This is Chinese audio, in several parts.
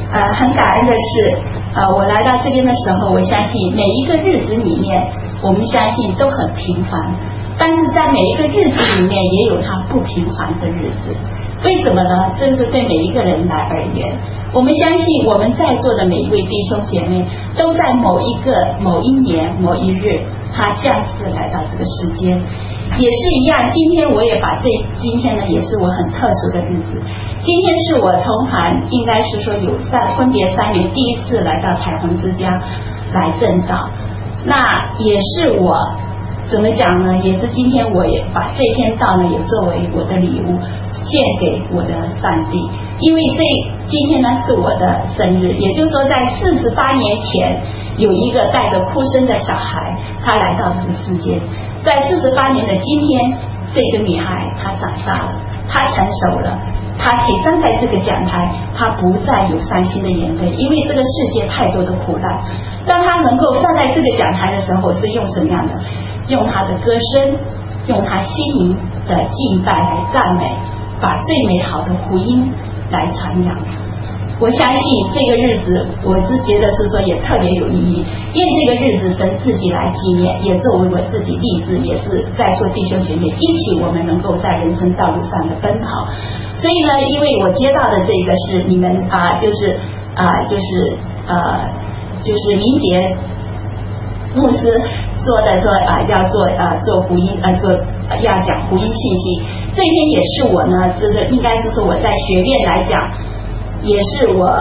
很感恩的是，我来到这边的时候，我相信每一个日子里面，我们相信都很平凡，但是在每一个日子里面也有它不平凡的日子。为什么呢？这是对每一个人来而言，我们相信我们在座的每一位弟兄姐妹都在某一年某一日，他降世来到这个世间，也是一样。今天我也把今天呢，也是我很特殊的日子。今天是我从韩应该是说分别3年第一次来到彩虹之家来证道，那也是我怎么讲呢？也是今天我也把这篇道呢，也作为我的礼物献给我的上帝，因为今天呢是我的生日，也就是说在48年前有一个带着哭声的小孩，他来到这个世界，在48年的今天，这个女孩她长大了，她成熟了，她可以站在这个讲台，她不再有伤心的眼泪，因为这个世界太多的苦难。当她能够站在这个讲台的时候，是用什么样的？用她的歌声，用她心灵的敬拜来赞美，把最美好的福音来传扬。我相信这个日子，我是觉得是说也特别有意义，因为这个日子神自己来纪念，也作为我自己励志，也是在座弟兄姐妹一起我们能够在人生道路上的奔跑。所以呢，因为我接到的这个是你们就是明杰牧师说的说要做福音要讲福音信息，这篇也是我呢，这个应该是说我在学院来讲，也是我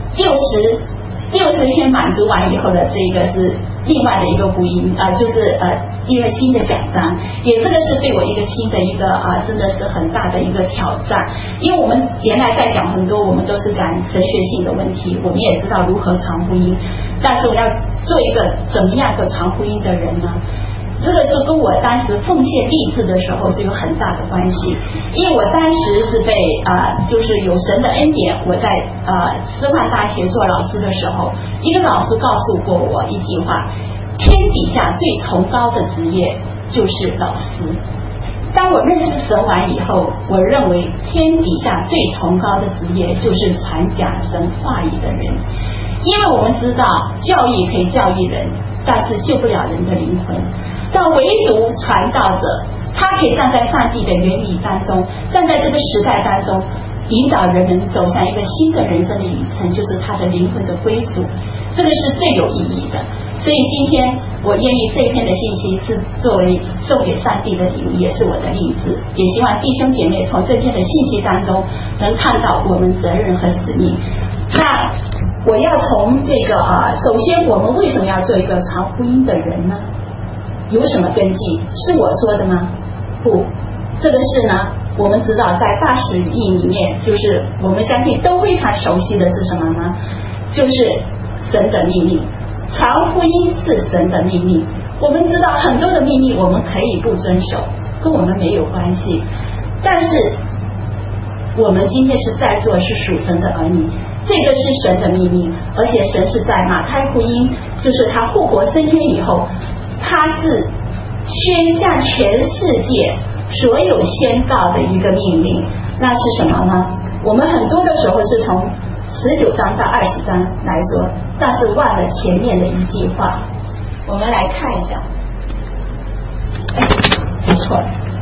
60篇满足完以后的这个是另外的一个福音就是一个新的奖章，也这个是对我一个新的一个真的是很大的一个挑战。因为我们原来在讲很多，我们都是讲神学性的问题，我们也知道如何传福音，但是我要做一个怎么样的传福音的人呢？这个是跟我当时奉献立志的时候是有很大的关系，因为我当时是被就是有神的恩典，我在师范大学做老师的时候，一个老师告诉过我一句话：天底下最崇高的职业就是老师。当我认识神完以后，我认为天底下最崇高的职业就是传讲神话语的人，因为我们知道教育可以教育人，但是救不了人的灵魂。但唯独传道者，他可以站在上帝的原理当中，站在这个时代当中，引导人们走向一个新的人生的旅程，就是他的灵魂的归属，这个是最有意义的。所以今天我愿意这一篇的信息是作为送给上帝的礼物，也是我的励志，也希望弟兄姐妹从这篇的信息当中能看到我们责任和使命。那我要从这个首先我们为什么要做一个传福音的人呢？有什么根据？是我说的吗？不，这个是呢，我们知道在80亿里面，就是我们相信都非常熟悉的是什么呢？就是神的命令，传福音是神的命令。我们知道很多的命令我们可以不遵守，跟我们没有关系，但是我们今天是在座是属神的儿女，这个是神的命令，而且神是在马太福音，就是他复活升天以后，他是宣向全世界所有宣告的一个命令。那是什么呢？我们很多的时候是从19章到20章来说，但是忘了前面的一句话。我们来看一下，不错，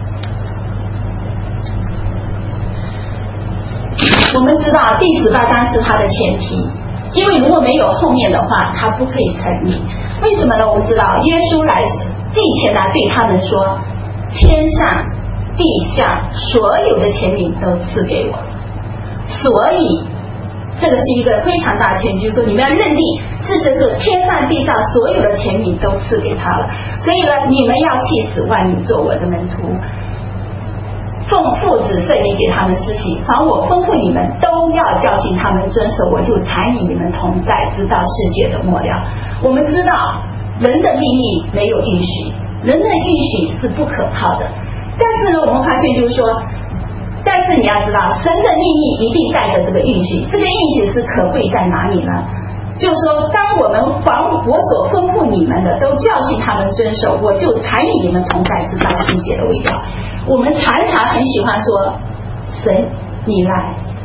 我们知道第18章是它的前提，因为如果没有后面的话，它不可以成立。为什么呢？我们知道耶稣来地前来对他们说，天上地下所有的权柄都赐给我，所以这个是一个非常大的前提，就是说你们要认定事实是天上地上所有的权柄都赐给他了，所以呢，你们要去使万民做我的门徒，奉父子圣灵给他们施洗，凡我吩咐你们都要教训他们遵守，我就常与你们同在，直到世界的末了。我们知道人的命令没有允许，人的允许是不可靠的，但是呢，我们发现就是说，但是你要知道神的命令一定带着这个允许，这个允许是可贵在哪里呢？就是说，当我们凡我所吩咐你们的都教训他们遵守，我就常与你们同在，直到世界的末了。我们常常很喜欢说神你来，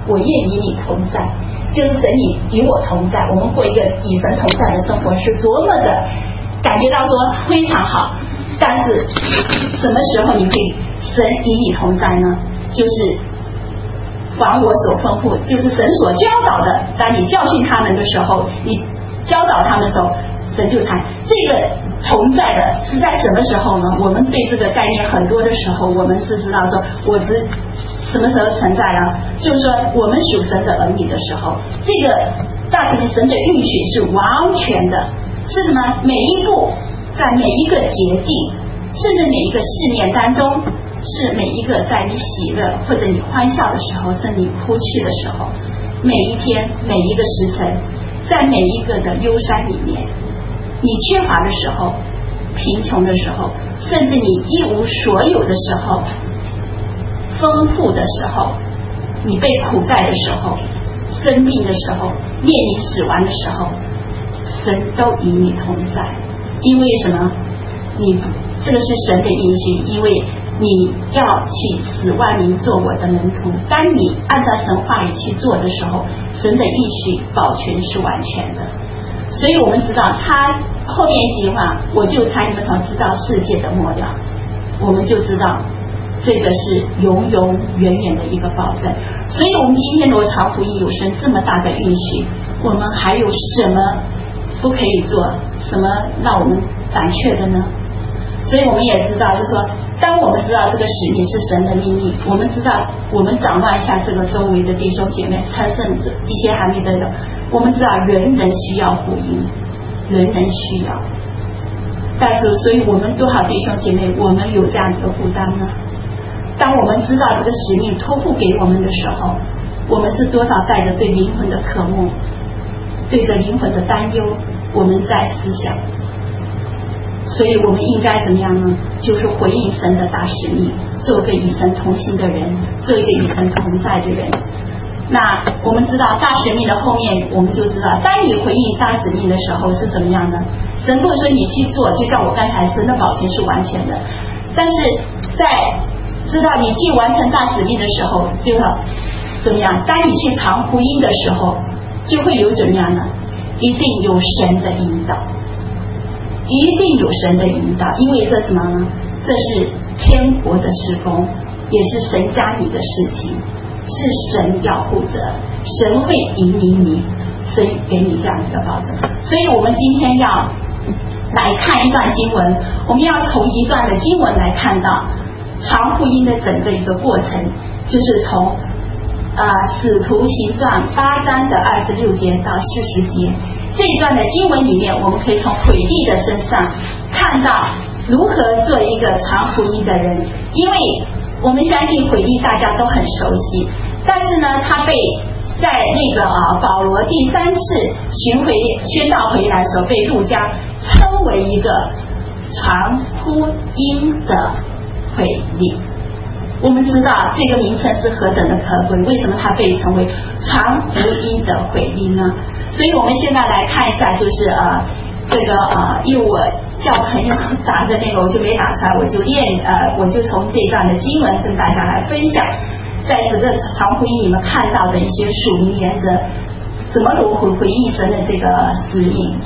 我愿与你同在，就是神你与我同在，我们过一个与神同在的生活是多么的感觉到说非常好。但是什么时候你可以神与你同在呢？就是凡我所吩咐，就是神所教导的，当你教训他们的时候，你教导他们的时候，神就参。这个同在的是在什么时候呢？我们对这个概念很多的时候，我们是知道说我只什么时候存在呢？就是说我们属神的儿女的时候，这个大神神的应许是完全的，是什么？每一步，在每一个决定，甚至每一个试炼当中，是每一个在你喜乐或者你欢笑的时候，甚至你哭泣的时候，每一天每一个时辰，在每一个的忧伤里面，你缺乏的时候，贫穷的时候，甚至你一无所有的时候，丰富的时候，你被苦待的时候，生病的时候，面临死亡的时候，神都与你同在。因为什么？你这个是神的应许，因为你要去使万民做我的门徒。当你按照神话语去做的时候，神的应许保全是完全的。所以我们知道他后面一句话，我就猜你们常知道世界的末了，我们就知道这个是永永远远的一个保证。所以我们今天如果传福音有神这么大的应许，我们还有什么不可以做，什么让我们胆怯的呢？所以我们也知道，就是说当我们知道这个使命是神的命令，我们知道我们展望一下这个周围的弟兄姐妹，甚至一些还没得的，我们知道人人需要福音，人人需要。但是所以我们多少弟兄姐妹，我们有这样的负担呢？当我们知道这个使命托付给我们的时候，我们是多少带着对灵魂的渴慕，对着灵魂的担忧，我们在思想。所以我们应该怎么样呢？就是回应神的大使命，做个与神同行的人，做一个与神同在的人。那我们知道大使命的后面，我们就知道当你回应大使命的时候是怎么样的。神如果说你去做，就像我刚才神的保全是完全的，但是在知道你去完成大使命的时候，就要怎么样？当你去传福音的时候，就会有怎么样呢？一定有神的引导，一定有神的引导，因为这什么呢？这是天国的事工，也是神家里的事情，是神要负责，神会引领你，所以给你这样一个保证。所以我们今天要来看一段经文，我们要从一段的经文来看到传福音的整个一个过程，就是从使徒行传8章的26节到40节这一段的经文里面，我们可以从腓利的身上看到如何做一个传福音的人。因为我们相信腓利大家都很熟悉，但是呢，他被在那个保罗第3次宣道回来的时候，被路加称为一个传福音的腓利。我们知道这个名称是何等的可贵，为什么他被称为传福音的腓利呢？所以我们现在来看一下，就是这个因为我叫朋友答的那个我就没打出来，我就从这一段的经文跟大家来分享，在整个传福音你们看到的一些属灵原则，怎么如何回应神的这个使命。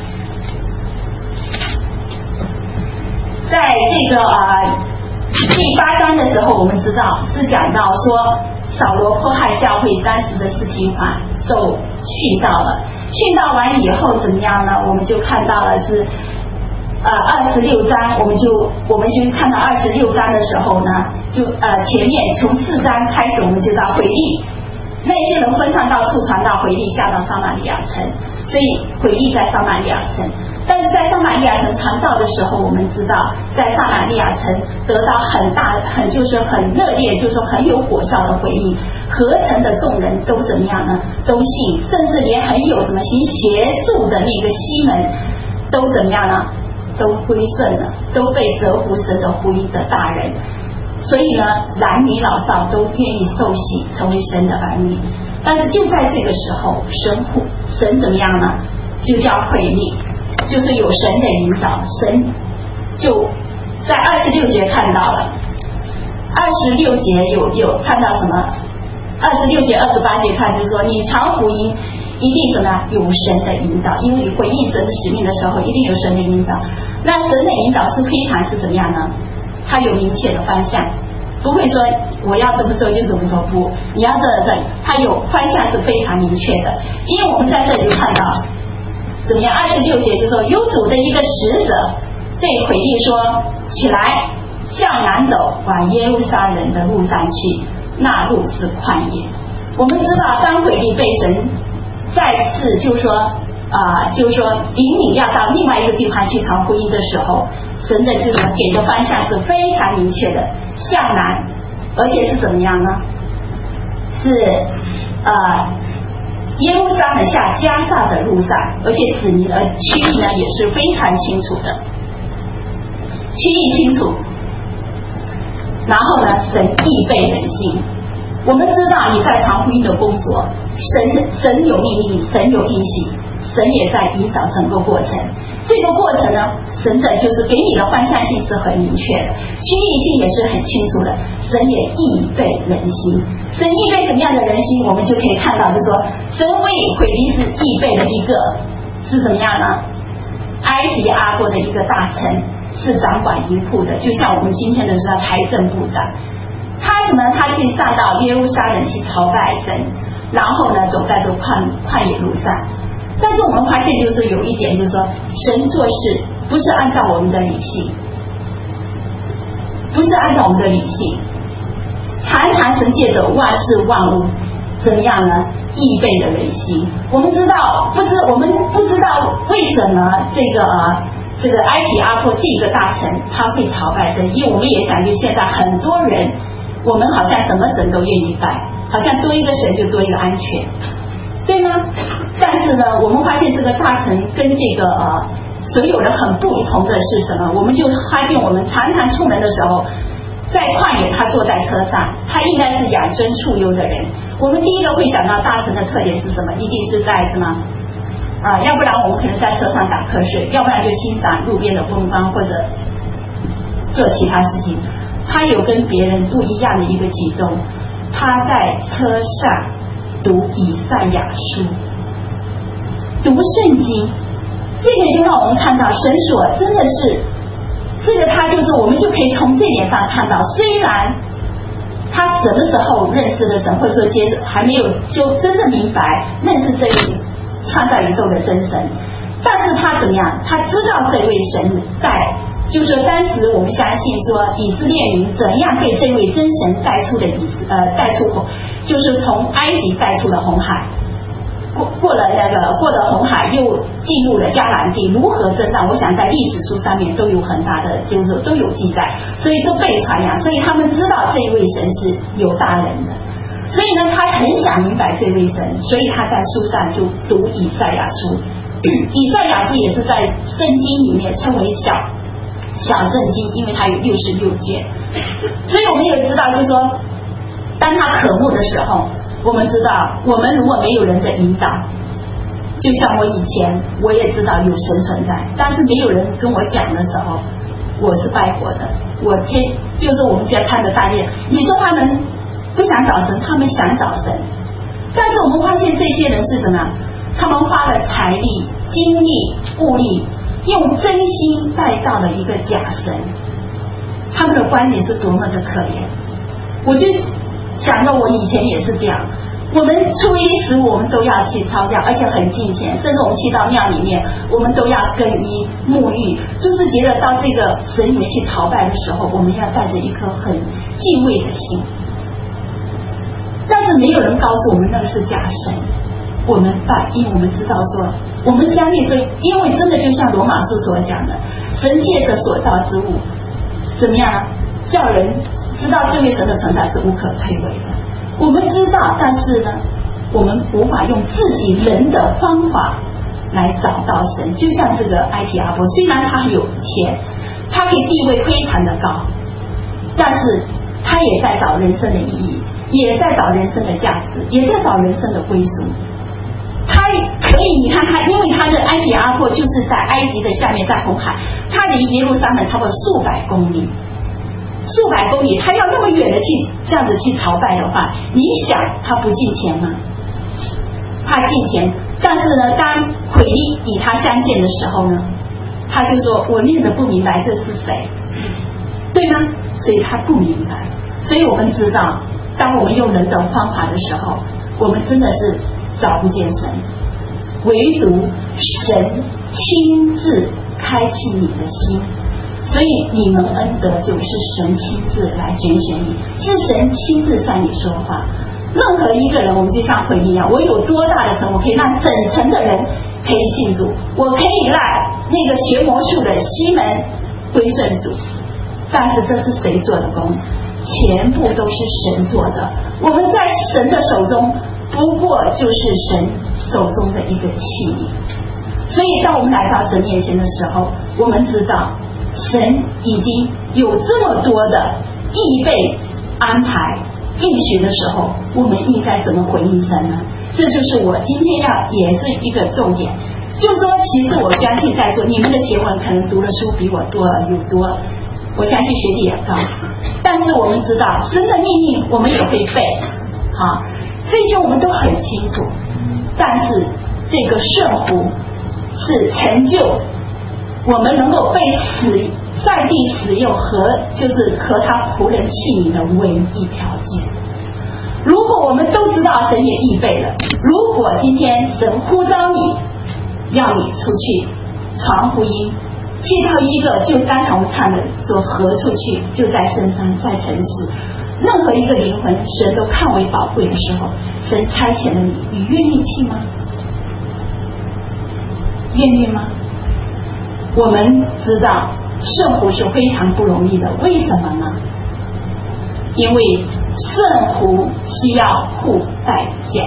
在这个第8章的时候，我们知道是讲到说扫罗迫害教会，当时的司提反受训道了，训道完以后怎么样呢？我们就看到了是26章，我们就看到26章的时候呢，就前面从4章开始，我们就到腓利，那些人分散到处传到腓利，下到撒玛利亚城，所以腓利在撒玛利亚城。但是在撒玛利亚城传道的时候，我们知道在撒玛利亚城得到就是很热烈，就是说很有果效的回应，合城的众人都怎么样呢？都信，甚至连很有什么行邪术的那个西门都怎么样呢？都归顺了，都被折服神的福音的大人。所以呢，男女老少都愿意受洗，成为神的儿女。但是就在这个时候，神怎么样呢？就叫腓利，就是有神的引导，神就在26节看到了，26节有看到什么？ 26节、28节看，就是说你传福音一定怎么样有神的引导，因为你回应神的使命的时候，一定有神的引导。那神的引导是非常是怎么样呢？它有明确的方向，不会说我要这么做就怎么做，不，你要这，它有方向是非常明确的。因为我们在这里就看到怎么样，26节就说有主的一个使者对腓力说，起来向南走，往耶路撒冷的路上去，那路是旷野。我们知道当腓力被神再次就是说引领要到另外一个地方去传福音的时候，神的这个给的方向是非常明确的，向南，而且是怎么样呢？是耶路撒冷下加萨的路上，而且指明了区域呢也是非常清楚的，区域清楚。然后呢，神预备人心。我们知道你在传福音的工作，神有命令，神有应许，神也在引导整个过程。这个过程呢，神的就是给你的方向性是很明确的，区域性也是很清楚的。神也预备人心，神预备什么样的人心，我们就可以看到，就是说，神为腓力是预备了一个是怎么样呢？埃及阿波的一个大臣，是掌管银库的，就像我们今天的说财政部长。他什么？他去上到耶路撒冷去朝拜神，然后呢，走在这旷野路上。但是我们发现，就是有一点，就是说，神做事不是按照我们的理性，不是按照我们的理性。常常神借着万事万物怎么样呢？预备的人心。我们不知道为什么这个埃及阿波这个大臣他会朝拜神，因为我们也想，就现在很多人，我们好像什么神都愿意拜，好像多一个神就多一个安全，对吗？但是呢，我们发现这个大臣跟这个所有人很不同的是什么？我们就发现我们常常出门的时候，在旷野他坐在车上，他应该是养尊处优的人。我们第一个会想到大臣的特点是什么？一定是在什么？要不然我们可能在车上打瞌睡，要不然就欣赏路边的风光或者做其他事情。他有跟别人不一样的一个举动，他在车上读以赛亚书，读圣经，这个就让我们看到神所真的是这个，他就是我们就可以从这点上看到，虽然他什么时候认识了神，或者说还没有就真的明白认识这位创造宇宙的真神，但是他怎么样？他知道这位神就是说当时我们相信说以色列民怎样被这位真神带出就是从埃及带出了红海，过了红海，又进入了迦南地，如何征战？我想在历史书上面都有很大的，就是都有记载，所以都被传扬，所以他们知道这一位神是有大能的。所以呢，他很想明白这位神，所以他在书上就读以赛亚书。以赛亚书也是在圣经里面称为小圣经，因为它有66卷。所以我们也知道，就是说，当他渴慕的时候，我们知道，我们如果没有人的引导，就像我以前我也知道有神存在，但是没有人跟我讲的时候，我是拜火的。就是我们家看着大殿，你说他们不想找神，他们想找神，但是我们发现这些人是什么？他们花了财力、精力、物力，用真心带到了一个假神，他们的观点是多么的可怜。我就想到我以前也是这样，我们初一十五我们都要去抄教，而且很敬虔，甚至我们去到庙里面，我们都要更衣沐浴，就是觉得到这个神里面去朝拜的时候，我们要带着一颗很敬畏的心。但是没有人告诉我们那个是假神，我们拜，因为我们知道说，我们相信说，因为真的就像罗马书所讲的，神借着所造之物，怎么样叫人知道这位神的存在是无可推诿的。我们知道，但是呢，我们无法用自己人的方法来找到神。就像这个埃及阿波，虽然他很有钱，他可以地位非常的高，但是他也在找人生的意义，也在找人生的价值，也在找人生的归属。他可以，你看他，因为他的埃及阿波就是在埃及的下面，在红海，他离耶路撒冷差不多数百公里。 数百公里，他要那么远的去这样子去朝拜的话，你想他不敬虔吗？他敬虔，但是呢，当腓力与他相见的时候呢，他就说：“我念得不明白，这是谁？”对吗？所以他不明白。所以我们知道，当我们用人的方法的时候，我们真的是找不见神，唯独神亲自开启你的心。所以你蒙恩德就是神亲自来拣选你，是神亲自向你说话。任何一个人，我们就像腓力一样，我有多大的城，我可以让整城的人可以信主，我可以让那个学魔术的西门归顺主。但是这是谁做的工？全部都是神做的。我们在神的手中，不过就是神手中的一个器皿。所以当我们来到神面前的时候，我们知道神已经有这么多的预备安排应许的时候，我们应该怎么回应神呢？这就是我今天也是一个重点，就是说，其实我相信在座你们的学问可能读的书比我多有多，我相信学历也高，但是我们知道神的命令我们也会背，这些我们都很清楚。但是这个顺服是成就我们能够被上帝使用就是和他仆人器皿的唯一条件。如果我们都知道神也预备了，如果今天神呼召你，要你出去传福音，去到一个就刚才我们唱的所合出去，就在深山在城市，任何一个灵魂神都看为宝贵的时候，神差遣了你，你愿意去吗？愿意吗？我们知道顺服是非常不容易的，为什么呢？因为顺服需要付代价。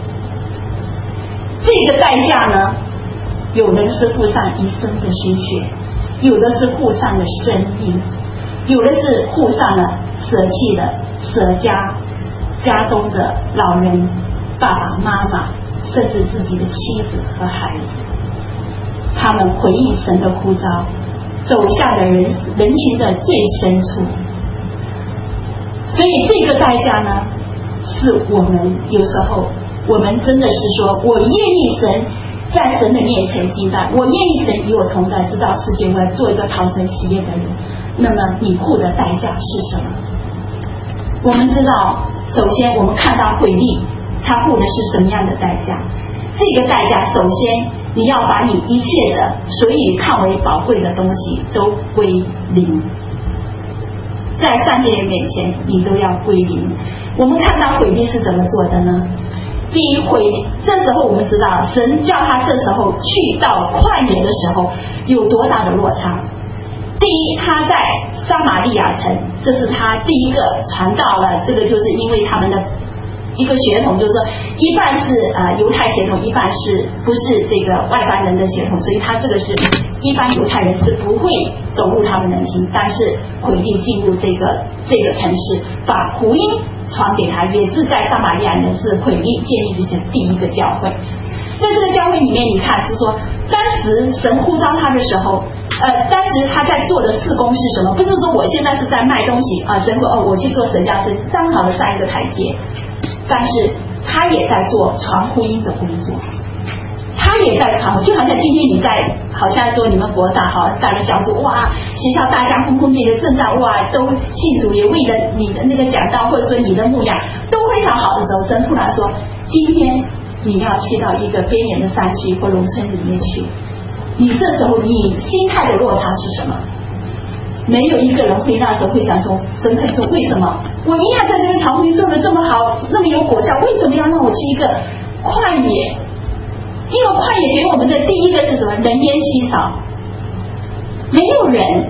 这个代价呢，有人是付上一生的心血，有的是付上了生命，有的是付上了舍弃了家中的老人、爸爸妈妈，甚至自己的妻子和孩子。他们回应神的呼召，走向了人群的最深处。所以这个代价呢，是我们有时候我们真的是说，我愿意神在神的面前敬拜，我愿意神与我同在，知道世界我要做一个讨神喜悦的人。那么你付的代价是什么？我们知道，首先我们看到腓力他付的是什么样的代价。这个代价首先你要把你一切的所以看为宝贵的东西都归零，在上帝人面前你都要归零。我们看到腓力是怎么做的呢？第一，这时候我们知道神叫他这时候去到旷野的时候有多大的落差。第一，他在撒玛利亚城，这是他第一个传道了，这个就是因为他们的一个血统，就是说一半是犹太血统，一半是不是这个外邦人的血统，所以他这个是一般犹太人是不会走入他们人心，但是腓力进入这个城市，把福音传给他，也是在撒玛利亚人是腓力建立的第一个教会。在这个教会里面，你看是说，当时神呼召他的时候，当时他在做的事工是什么？不是说我现在是在卖东西神会我去做神教，神刚好的上一个台阶，但是他也在做传福音的工作，他也在传，就好像今天你在，好像说你们国大带了小组，哇，学校大家轰轰烈烈正在哇都信主，也为了你的那个讲道或者说你的牧养都非常好的时候，神突然说，今天你要去到一个边缘的山区或农村里面去，你这时候你心态的落差是什么？没有一个人会那时候会想说，神可以说为什么我一样在这个传福音做得这么好，那么有果效，为什么要让我去一个旷野？因为旷野给我们的第一个是什么？人烟稀少，没有人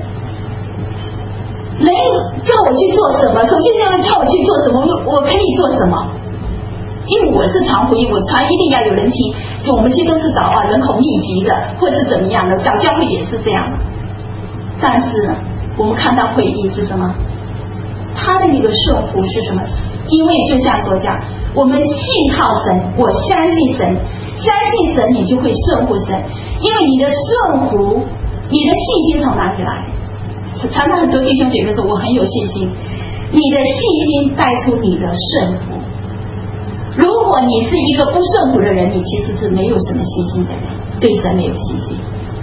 叫我去做什么？首先要叫我去做什么，我可以做什么？因为我是传福音，我传一定要有人听，就我们其实都是找人口密集的，或者是怎么样的，找教会也是这样的。但是呢，我们看到腓力是什么？他的那个顺服是什么？因为就像所讲，我们信靠神，我相信神，相信神你就会顺服神，因为你的顺服，你的信心从哪里来？ 常常很多弟兄姐妹说我很有信心，你的信心带出你的顺服。如果你是一个不顺服的人，你其实是没有什么信心的人，对神没有信心。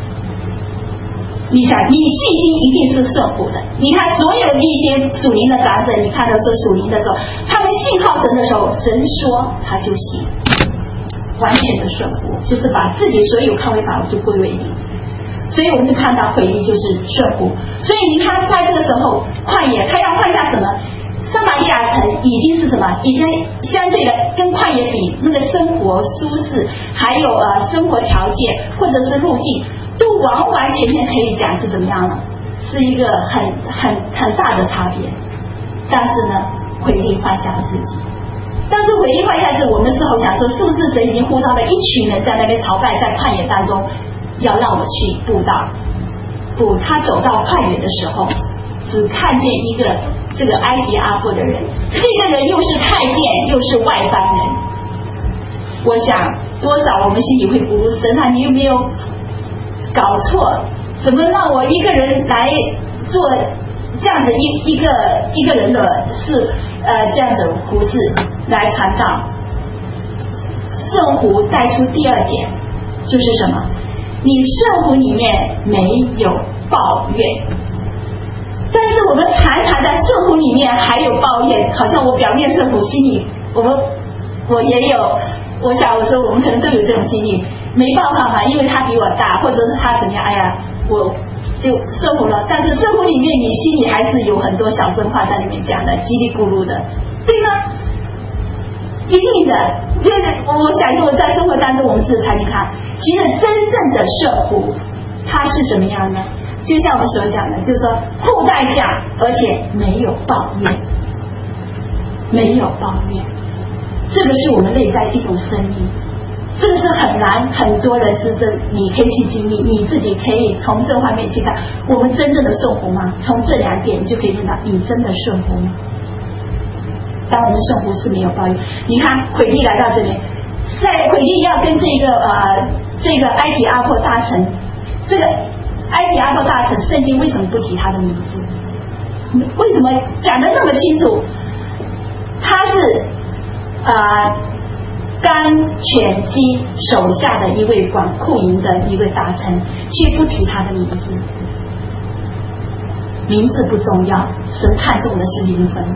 你想，你信心一定是顺服的。你看所有的一些属灵的长者，你看到说属灵的时候，他们信靠神的时候，神说他就行，完全的顺服，就是把自己所有靠位法就归为你。所以我们就看到回应就是顺服。所以你看在这个时候旷野，他要换下什么？撒玛利亚城已经是什么？已经相对的跟旷野比，那个生活舒适，还有生活条件或者是路径，都完完全全可以讲是怎么样了，是一个很大的差别。但是呢，回应放下了自己。但是回应放下自己，我们事后想说，是不是神已经呼召了一群人在那边朝拜，在旷野当中要让我去布道？不，他走到旷野的时候，只看见一个这个埃及阿婆的人，这个人又是太监又是外邦人。我想多少我们心里会不神啊，你有没有搞错？怎么让我一个人来做这样的一个人的事？这样子服侍来传道。顺服带出第二点就是什么？你顺服里面没有抱怨。但是我们常常在顺服里面还有抱怨，好像我表面顺服，心里我也有，我想我说我们可能都有这种经历，没办法嘛，因为他比我大，或者是他怎么样，哎呀，我就顺服了。但是顺服里面你心里还是有很多小真话在里面讲的，叽里咕噜的，对吗？一定的，因为我想说我在生活当中我们是才你看，其实真正的顺服它是什么样呢？就像我们所讲的，就是说付代价，而且没有抱怨，没有抱怨，这个是我们内在一种生命，这个是很难，很多人是你可以去经历，你自己可以从这方面去看，我们真正的顺服吗？从这两点你就可以看到，你真的顺服吗？当我们顺服是没有抱怨。你看腓力来到这边，在腓力要跟这个埃及阿婆大臣，这个埃及阿婆大臣，圣经为什么不提他的名字？为什么讲得那么清楚？他是甘泉基手下的一位管库营的一位大臣，却不提他的名字。名字不重要，神看重的是灵魂。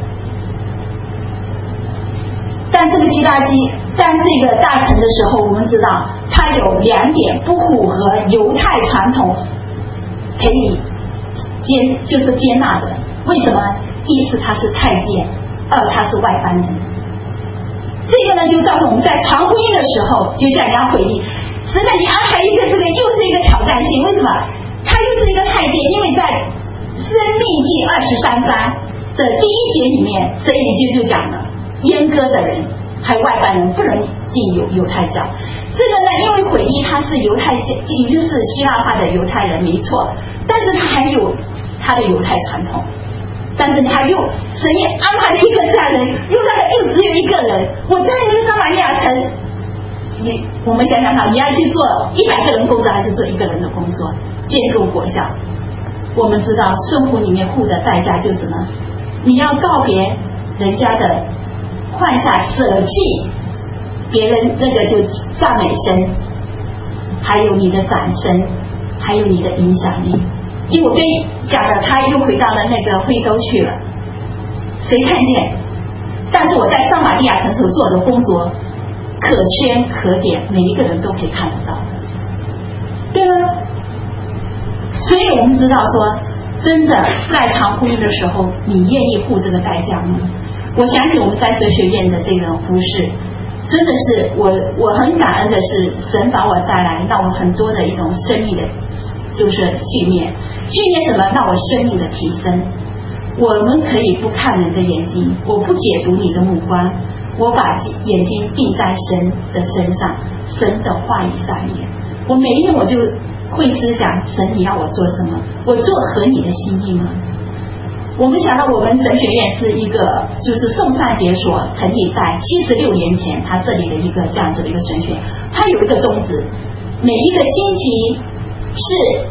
但这个基大基当这个大臣的时候，我们知道他有两点不符合犹太传统可以就是接纳的。为什么？一是他是太监，二他是外邦人。这个呢，就造成我们在传福音的时候，就像人家回忆，神呢，你安排一个这个又是一个挑战性。为什么？他又是一个太监，因为在申命记23章的第1节里面，神已经就讲了，阉割的人还有外邦人不能进犹太教。这个呢，因为腓力他是犹太教，已经是希腊化的犹太人没错，但是他还有他的犹太传统。但是他又神也安排了一个这样人，又让他又只有一个人。我在那个撒玛利亚城，我们想想看，你要去做100个人工作，还是做1个人的工作，兼顾果效？我们知道顺服里面付的代价就是什么？你要告别人家的，换下舍弃别人那个就赞美声，还有你的掌声，还有你的影响力。因为我跟你讲了，他又回到了那个非洲去了，谁看见？但是我在撒玛利亚城所做的工作可圈可点，每一个人都可以看得到，对吗？所以我们知道说，真的在传福音的时候，你愿意付这个代价吗？我相信我们在神学院的这种服事，真的是我很感恩的是，神把我带来，让我很多的一种生命的就是训练什么？让我生命的提升。我们可以不看人的眼睛，我不解读你的目光，我把眼睛定在神的身上，神的话语上面。我每一天我就会思想，神你要我做什么？我做合你的心意吗？我们想到我们神学院是一个就是宋善杰所成立在76年前，他设立了一个这样子的一个神学，他有一个宗旨，每一个星期是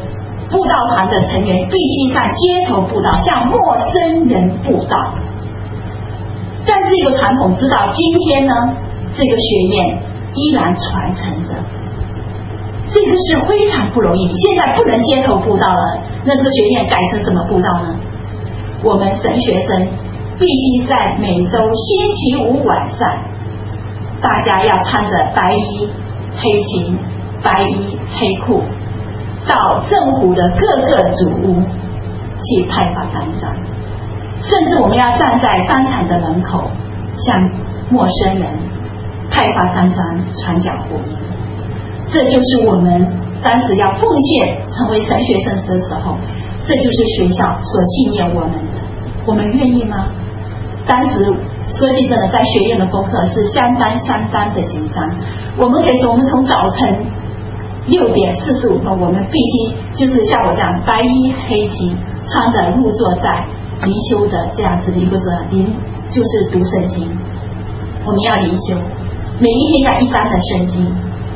布道团的成员必须上街头布道，向陌生人布道。但这个传统直到今天呢，这个学院依然传承着，这个是非常不容易。现在不能街头布道了，那这学院改成什么布道呢？我们神学生必须在每周星期五晚上，大家要穿着白衣黑裙、白衣黑裤，到政府的各个主屋去派发单张，甚至我们要站在商场的门口，向陌生人派发单张，传讲福音。这就是我们当时要奉献成为神学生的时候，这就是学校所信念我们的。我们愿意吗？当时说句真的，在学院的功课是相当的紧张。我们可以说，我们从早晨6点45分，我们必须就是像我这样白衣黑裙，穿着入座在灵修的这样子的一个座，就是读圣经。我们要灵修，每一天要一章的圣经。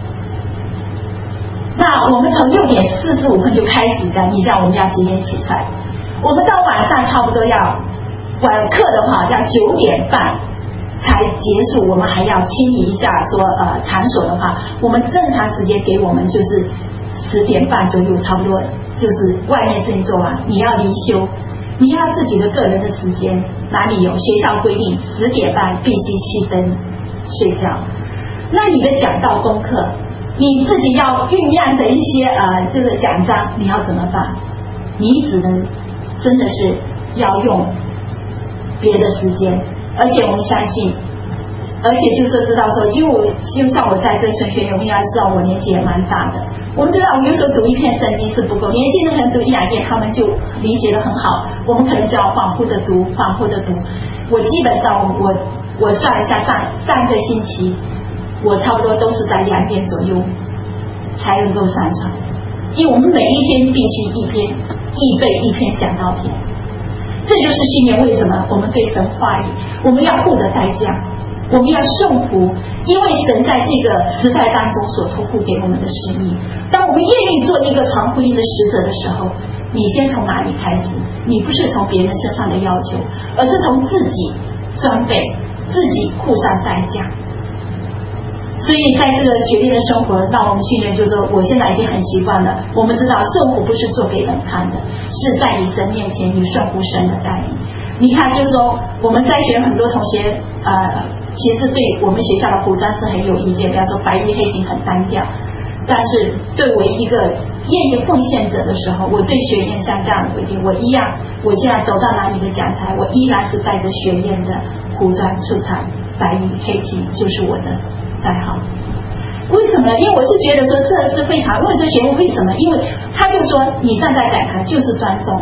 那我们从6点45分就开始的，你叫我们要几点起床？我们到晚上差不多要晚课的话，要9点半才结束。我们还要清理一下说场所的话，我们正常时间给我们就是10点半左右，差不多就是外面事情做完，你要灵修，你要自己的个人的时间，哪里有？学校规定10点半必须熄灯睡觉。那你的讲道功课，你自己要酝酿的一些这个奖章，你要怎么办？你只能真的是要用别的时间，而且我们相信，而且就是知道说，因为我就像我在这神学院，我们要知道我年纪也蛮大的，我们知道我有时候读一篇圣经是不够，年轻人可能读1-2遍他们就理解得很好，我们可能就要反复的读。我基本上我算一下上个星期，我差不多都是在2点左右才能够上传，因为我们每一天必须预备一篇讲道篇。这就是信念。为什么我们对神话语，我们要付的代价，我们要顺服，因为神在这个时代当中所托付给我们的使命。当我们愿意做一个传福音的使者的时候，你先从哪里开始？你不是从别人身上的要求，而是从自己装备，自己付上代价。所以在这个学院的生活让我们训练，就是说我现在已经很习惯了。我们知道顺服不是做给人看的，是在你神面前你顺服神的带领。你看就是说我们在学很多同学其实对我们学校的服装是很有意见，比方说白衣黑裙很单调，但是对我一个愿意奉献者的时候，我对学院像这样的规定，我一样，我现在走到哪里的讲台，我依然是带着学院的服装出场，白衣黑裙就是我的代号。为什么？因为我是觉得说这是非常，因为这学问为什么？因为他就说你站在讲台就是尊重，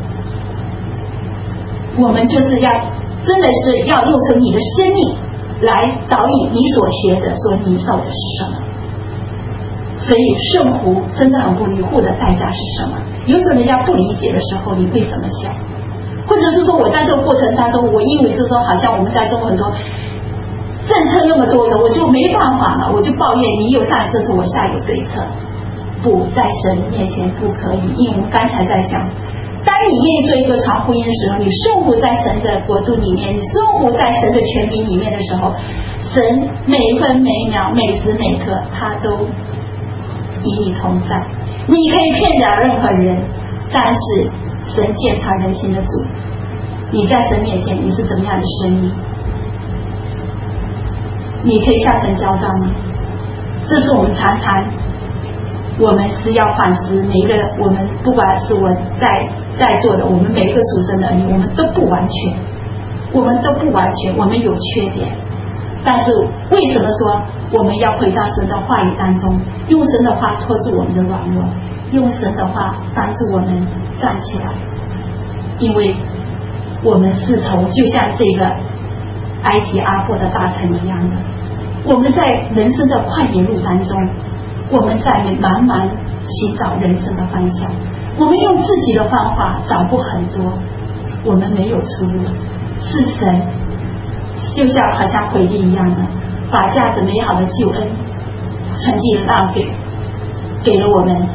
我们就是要真的是要用出你的生命来导引你所学的所领受的是什么。所以顺服真的很不理，付的代价是什么？有时候人家不理解的时候，你会怎么想？或者是说我在这个过程当中，我以为是说好像我们在中国很多政策那么多的，我就没办法了，我就抱怨你有上策策，我下有对策。不，在神面前不可以，因为我们刚才在讲，当你愿意做一个传福音的时候，你顺服在神的国度里面，你顺服在神的权柄里面的时候，神每分每秒每时每刻他都与你同在。你可以骗了任何人，但是神鉴察人心的主，你在神面前你是怎么样的生命？你可以向神交账吗？这是我们常常我们是要反思，每一个我们不管是我在座的，我们每一个属神的儿女，我们都不完全，我们有缺点。但是为什么说我们要回到神的话语当中，用神的话托住我们的软弱，用神的话帮助我们站起来？因为我们是从就像这个埃及阿伯的大臣一样的，我们在人生的旷野路当中，我们在茫茫寻找人生的方向，我们用自己的方法找不很多，我们没有出路。是神就像好像回应一样的，把这样子美好的救恩传递让给了我们，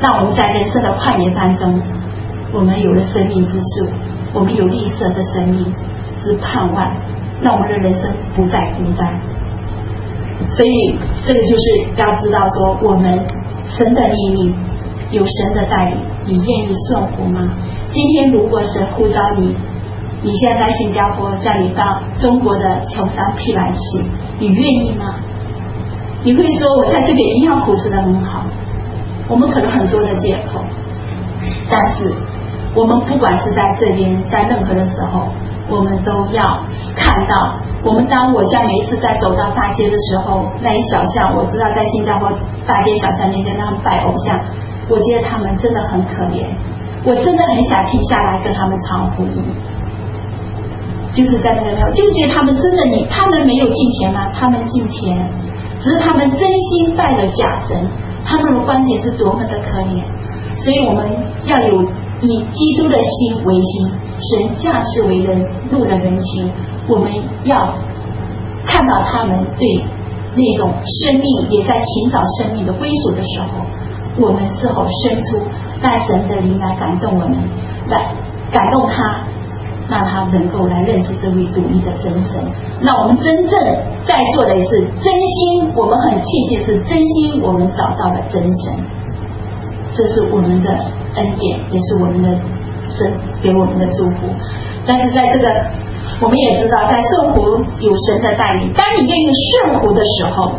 让我们在人生的旷野当中，我们有了生命之树，我们有绿色的生命之盼望，让我们的人生不再孤单。所以这个就是要知道说，我们神的命令有神的带领，你愿意顺服吗？今天如果神呼召你，你现在在新加坡，叫你到中国的穷乡僻壤去，你愿意吗？你会说我在这边一样服侍得很好，我们可能很多的借口，但是我们不管是在这边，在任何的时候，我们都要看到，我们当我像每一次在走到大街的时候，那一小巷，我知道在新加坡大街小巷面前他们拜偶像，我觉得他们真的很可怜，我真的很想停下来跟他们传福音。就是在那个庙，就是觉得他们真的他们没有进钱吗？他们进钱，只是他们真心拜了假神，他们的关系是多么的可怜。所以我们要有以基督的心为心，神驾事为人，路人人情，我们要看到他们对那种生命也在寻找生命的归属的时候，我们是否生出让神的灵来感动我们，来感动他，让他能够来认识这位独一的真神。那我们真正在做的是真心，我们很庆幸是真心我们找到了真神，这是我们的恩典，也是我们的神给我们的祝福。但是在这个我们也知道，在顺服有神的带领，当你愿意顺服的时候，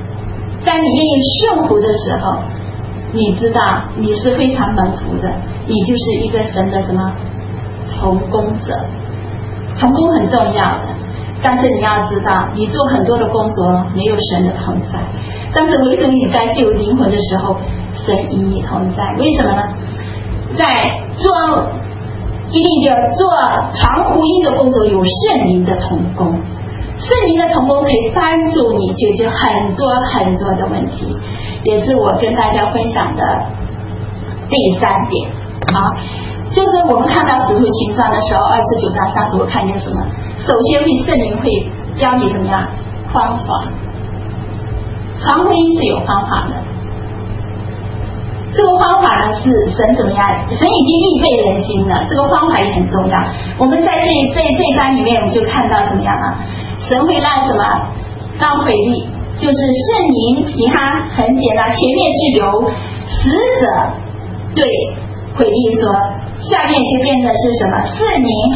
你知道你是非常蒙福的，你就是一个神的什么同工者。同工很重要的，但是你要知道，你做很多的工作没有神的同在，但是唯独你在救灵魂的时候，神与你同在。为什么呢？在一定就做传福音的工作，有圣灵的同工，圣灵的同工可以帮助你解决很多很多的问题，也是我跟大家分享的第3点。好，就是我们看到使徒行传的时候，29章30我看见什么？首先圣灵会教你怎么样方法，传福音是有方法的。这个方法呢是神怎么样？神已经预备人心了，这个方法也很重要。我们在这章里面，我们就看到怎么样啊？神会让什么？让腓利，就是圣灵，你看很简单，前面是由使者对腓利说，下面就变成是什么？圣灵。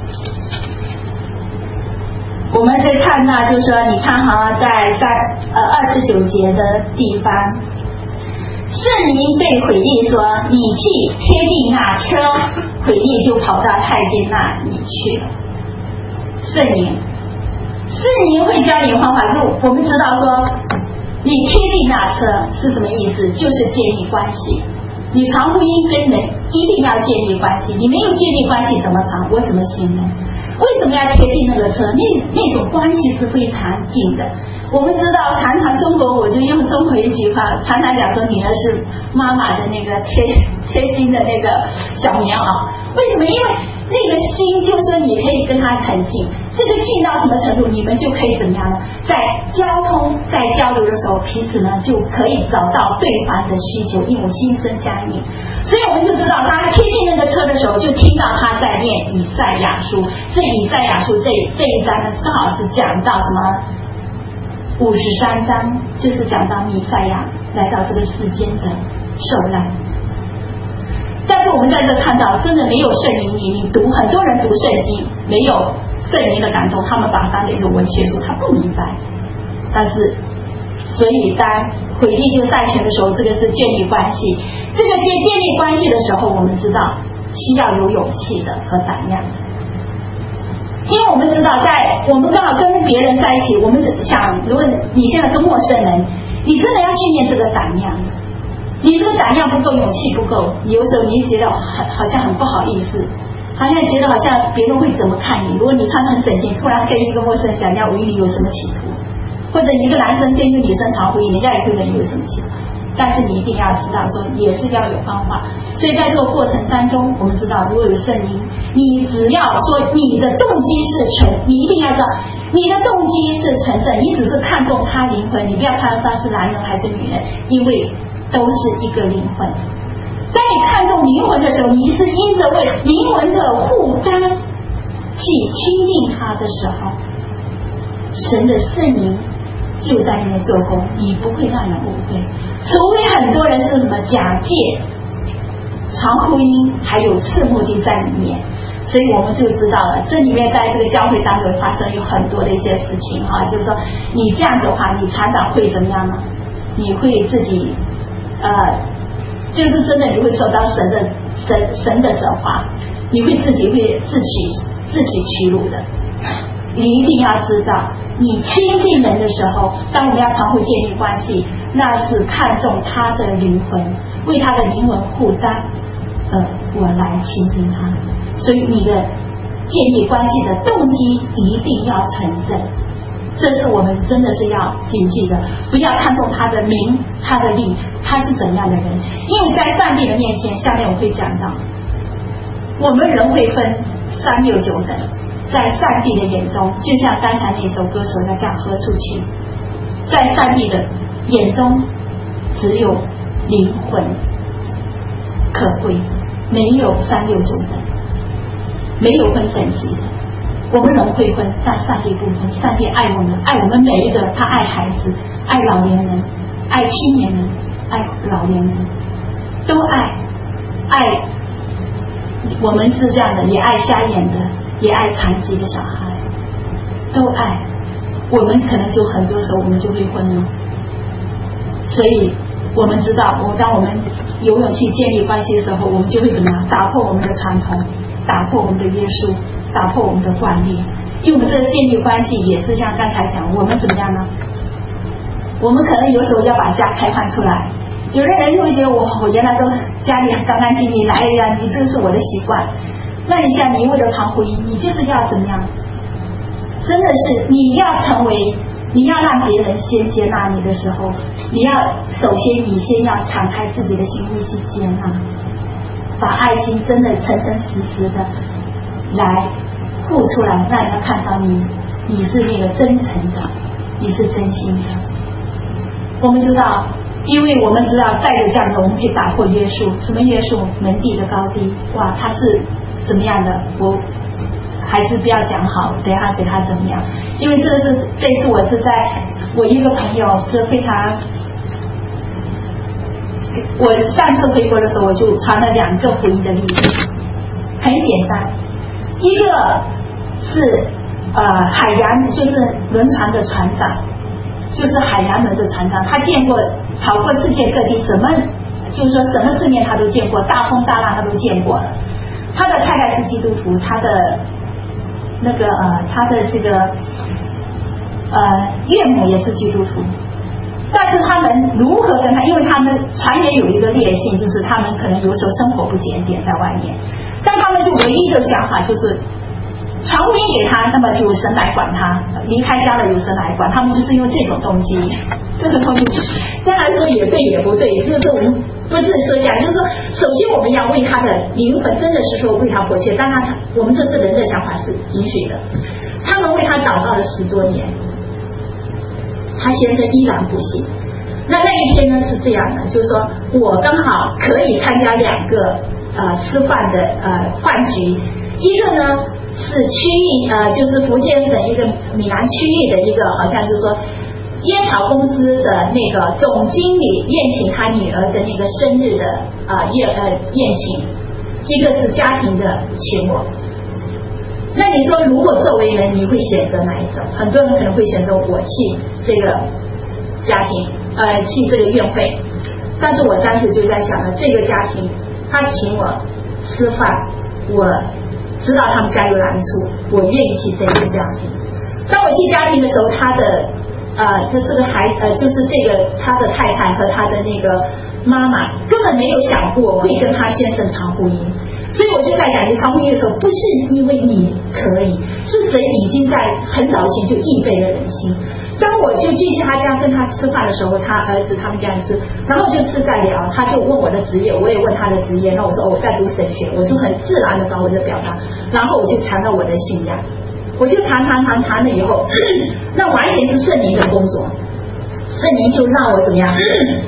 我们再看到就是说，你看哈，在29节的地方。圣灵对腓利说，你去贴近那车，腓利就跑到太监那里去了。圣灵会教你方法。我们知道说，你贴近那车是什么意思？就是建立关系。你传福音跟人一定要建立关系，你没有建立关系怎么传？我怎么行呢？为什么要贴近那个车？那种关系是非常近的。我们知道，常常中国，我就用中国一句话，常常讲说女儿是妈妈的那个贴心的那个小棉袄。为什么？因为那个心就是说你可以跟他很近，这个近到什么程度，你们就可以怎么样呢？在交通在交流的时候，彼此呢就可以找到对方的需求，因为心生相应。所以我们就知道，他贴近那个车的时候，就听到他在念以赛亚书。这以赛亚书这一章呢，正好是讲到什么？53章就是讲到弥赛亚来到这个世间的受难。但是我们在这看到，真的没有圣灵里，你很多人读圣经没有圣灵的感动，他们把它当成一种文学书，他不明白。但是，所以当腓利就上学的时候，这个是建立关系。这个建立关系的时候，我们知道需要有勇气的和胆量的。因为我们知道，我们刚好跟别人在一起，我们想，如果你现在跟陌生人，你真的要训练这个胆量。你这个胆量不够，勇气不够，有时候你觉得好像很不好意思，好像觉得好像别人会怎么看你。如果你穿得很整齐，突然跟一个陌生人讲要与你有什么企图，或者一个男生跟一个女生传福音，人家也会问你有什么企图。但是你一定要知道说，也是要有方法。所以在这个过程当中，我们知道如果有圣灵，你只要说你的动机是你一定要知道你的动机是纯正，你只是看重他灵魂，你不要看他是男人还是女人，因为都是一个灵魂。 当你看重灵魂的时候，你是因着为灵魂的负担去亲近他的时候，神的圣灵就在里面做工，你不会让人误会。除非很多人是什么假借传福音还有次目的在里面，所以我们就知道了，这里面在这个教会当中发生有很多的一些事情哈，就是说你这样的话，你常常会怎么样呢？你会自己就是真的你会受到神的责罚，你会自己会自取其辱的。你一定要知道，你亲近人的时候，当我们要常互建立关系，那是看重他的灵魂，为他的灵魂负担，我来亲近他。所以你的建立关系的动机一定要纯正，这是我们真的是要谨记的，不要看重他的名、他的利，他是怎样的人。因为在上帝的面前，下面我会讲到，我们人会分3、6、9等，在上帝的眼中，就像刚才那首歌说的叫何处去，在上帝的眼中只有灵魂可贵，没有3、6、9等，没有分等级的。我们人会分，但上帝不分。上帝爱我们，爱我们每一个，他爱孩子，爱老年人，爱青年人，爱老年人，都爱我们是这样的，也爱瞎眼的，也爱残疾的小孩，都爱。我们可能就很多时候我们就会分了，所以我们知道，当我们有勇气建立关系的时候，我们就会怎么样？打破我们的传统，打破我们的约束，打破我们的惯例。因为我们这个建立关系也是像刚才讲，我们怎么样呢？我们可能有时候要把家开放出来，有的人就会觉得我原来都家里干干净净，哎呀，你这是我的习惯。那你像你为了传福音，你就是要怎么样？真的是你要成为，你要让别人先接纳你的时候，你要首先你先要敞开自己的心会去接纳，把爱心真的诚诚实实的来付出来，让人家看到你是那个真诚的，你是真心的。我们知道，因为我们知道带着这样的，我们可以打破约束。什么约束？门第的高低。哇，他是怎么样的？我还是不要讲好，等下给他怎么样？因为这次我是在我一个朋友是非常，我上次回国的时候我就传了2个福音的例子，很简单。一个是海洋，就是轮船的船长，就是海洋轮的船长，他见过跑过世界各地，什么就是说什么世面他都见过，大风大浪他都见过了。他的太太是基督徒，他的这个岳母也是基督徒，但是他们如何跟他，因为他们船也有一个劣性，就是他们可能有时候生活不检点在外面，但他们就唯一的想法就是传福音给他，那么就神来管他，离开家了有神来管，他们就是用这种动机。这个东西当然说也对也不对，就是我们不是说讲，就是说首先我们要为他的灵魂真的是说为他迫切，当然我们这是人的想法是允许的。他们为他祷告了10多年，他先生依然不信。那一天呢是这样的，就是说我刚好可以参加2个吃饭的饭局，一个呢是区域就是福建省一个闽南区域的一个好像就是说烟草公司的那个总经理宴请他女儿的那个生日的宴请，一个是家庭的请我。那你说如果作为人你会选择哪一种？很多人可能会选择我去这个家庭去这个宴会，但是我当时就在想了，这个家庭他请我吃饭，我知道他们家有难处，我愿意去这个家庭。当我去家庭的时候，他的这个就是这个他的太太和他的那个妈妈根本没有想过会跟他先生传福音，所以我就在讲，你传福音的时候不是因为你可以，是神已经在很早前就预备了人心。当我就进去他家跟他吃饭的时候，他儿子他们家吃，然后就吃在聊，他就问我的职业，我也问他的职业，那我说我在读神学，我就很自然的把我的表达，然后我就谈到我的信仰，我就谈了以后，那完全是圣灵的工作，圣灵就让我怎么样，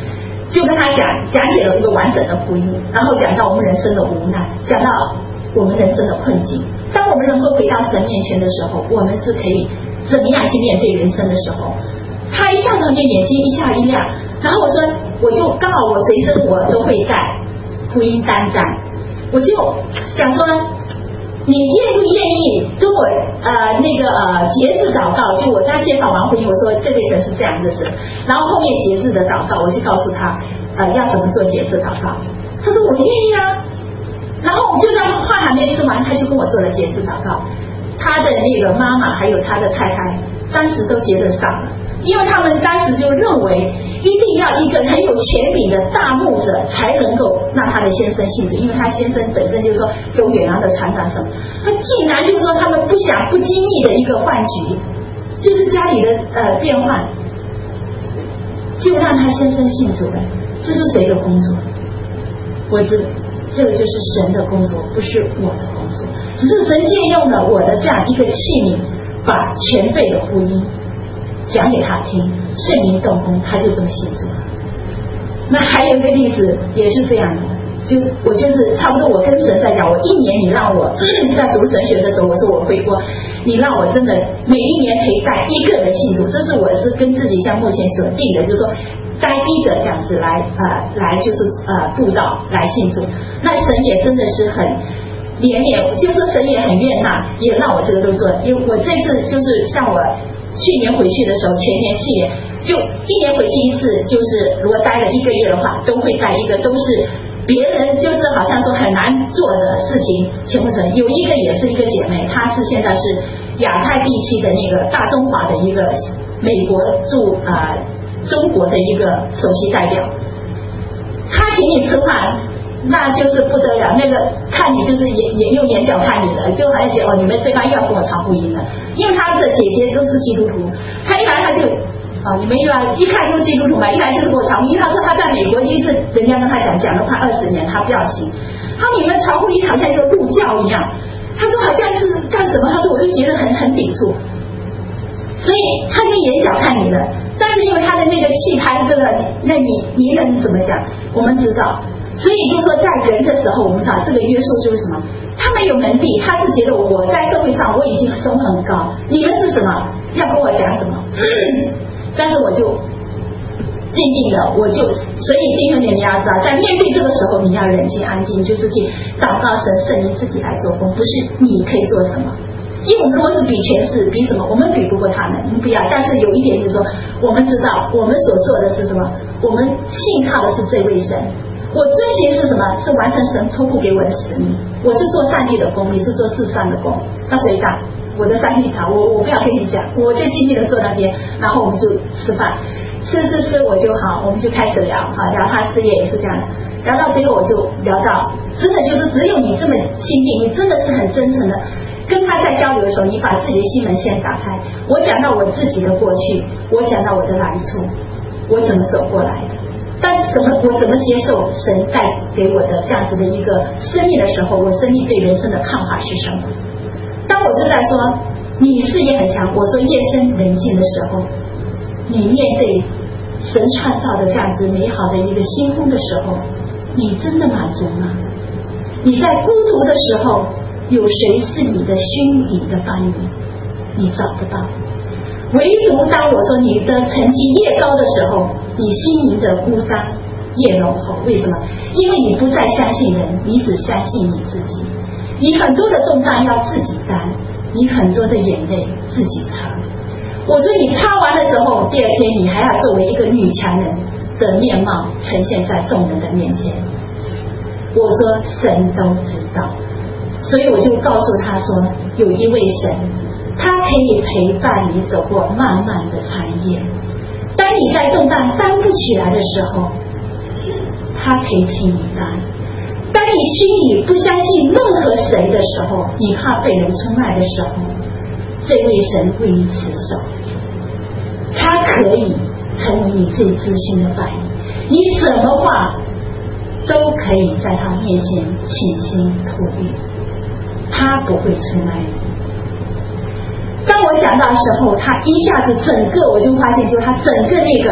就跟他讲解了一个完整的福音，然后讲到我们人生的无奈，讲到我们人生的困境。当我们能够回到神面前的时候，我们是可以怎么样去面对人生的时候，他一下子就眼睛一下一亮，然后我就刚好我随身我都会带福音单张，我就讲说你愿不愿意跟我节制祷告，就我跟他介绍完福音，我说这位神是这样子的，然后后面节制的祷告，我就告诉他要怎么做节制祷告，他说我愿意啊，然后就这样话还没说完，他就跟我做了节制祷告，他的那个妈妈还有他的太太当时都接得上了，因为他们当时就认为一定要一个很有权柄的大牧者才能够让他的先生信主，因为他先生本身就是说有远洋的船长什么，他竟然就是说他们不经意的一个幻局，就是家里的变换，就让他先生信主了。这是谁的工作？我知道这个就是神的工作，不是我的工作，只是神借用了我的这样一个器皿，把全备的福音讲给他听，圣灵动工，他就这么信主了。那还有一个例子也是这样的，我就是差不多我跟神在讲，我一年你让我在读神学的时候，我说我会过，你让我真的每一年可以带一个人信主，这是我是跟自己像目前所定的，就是说带一个这样子来就是布道来信主。那神也真的是很连连，就是神也很悦纳，也让我这个都做。因为我这次就是像我去年回去的时候，全年7年就一年回去一次，就是如果待了1个月的话，都会带一个，都是别人就是好像说很难做的事情全部成。有一个也是一个姐妹，她是现在是亚太地区的那个大中华的一个美国驻中国的一个首席代表，她请你吃饭那就是不得了，那个看你就是也用眼角看你的，就好像觉得你们这帮又要跟我传福音了，因为他的姐姐都是基督徒，他一来他就你们又要一看就是基督徒嘛，一来就是跟我传福音。他说他在美国第一次人家跟他讲了快20年，他不要信，他说你们传福音好像就入教一样，他说好像是干什么，他说我就觉得很抵触，所以他就眼角看你的，但是因为他的那个气派，这个那你能怎么讲？我们知道。所以就说在人的时候，我们讲这个约束就是什么？他们有能力，他是觉得我在社会上我已经升很高，你们是什么？要跟我讲什么？但是我就静静的，所以弟兄姐妹你要知道，在面对这个时候，你要冷静安静，就是去祷告神，圣灵自己来做工，不是你可以做什么。因为我们如果是比权势，比什么，我们比不过他们，我们不要。但是有一点就是说，我们知道我们所做的是什么，我们信靠的是这位神。我遵循是什么？是完成神托付给我的使命。我是做上帝的工，你是做世上的工。那所以讲，我的上帝堂，我不要跟你讲，我就静静的坐那边，然后我们就吃饭，吃，我就好，我们就开始聊，聊他事业也是这样的。聊到最后，我就聊到，真的就是只有你这么亲近，你真的是很真诚的跟他在交流的时候，你把自己的心门先打开。我讲到我自己的过去，我讲到我的来处，我怎么走过来的。但我怎么接受神带给我的这样子的一个生命的时候，我生命对人生的看法是什么？当我就在说你事业很强，我说夜深人静的时候，你面对神创造的这样子美好的一个星空的时候，你真的满足吗？你在孤独的时候，有谁是你的虚拟的伴侣？你找不到。唯独当我说你的成绩越高的时候，你心灵的孤单越浓厚。为什么？因为你不再相信人，你只相信你自己。你很多的重担要自己担，你很多的眼泪自己擦。我说你擦完的时候，第二天你还要作为一个女强人的面貌呈现在众人的面前。我说神都知道，所以我就告诉他说，有一位神，他可以陪伴你走过漫漫的长夜。当你在重担担不起来的时候，他可以替你担。当你心里不相信任何谁的时候，你怕被人出卖的时候，这位神为你持守，他可以成为你最知心的伴侣。你什么话都可以在他面前倾心吐意，他不会出卖你。当我讲到的时候，他一下子整个我就发现，就是他整个那个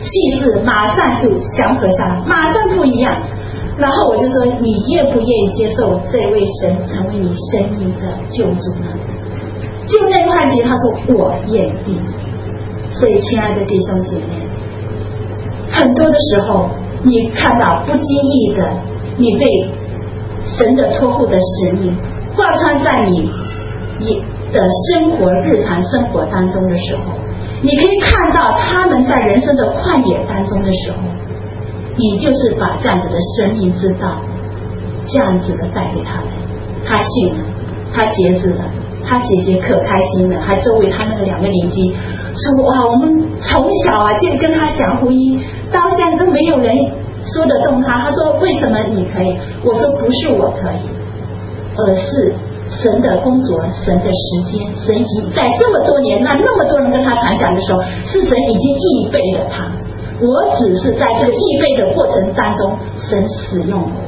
气势马上就祥和下来，马上不一样。然后我就说，你愿不愿意接受这位神成为你生命的救主呢？就那句话其实他说我愿意。所以亲爱的弟兄姐妹，很多的时候你看到不经意的你对神的托付的使命贯穿在你的生活日常生活当中的时候，你可以看到他们在人生的旷野当中的时候，你就是把这样子的生命之道这样子的带给他们，他信了，他节制了，他姐姐可开心了，还周围他那个2个邻居说，哇，我们从小啊就跟他讲福音，到现在都没有人说得动他。他说为什么你可以？我说不是我可以，而是神的工作，神的时间，神已经在这么多年，那么多人跟他传讲的时候，是神已经预备了他，我只是在这个预备的过程当中，神使用我。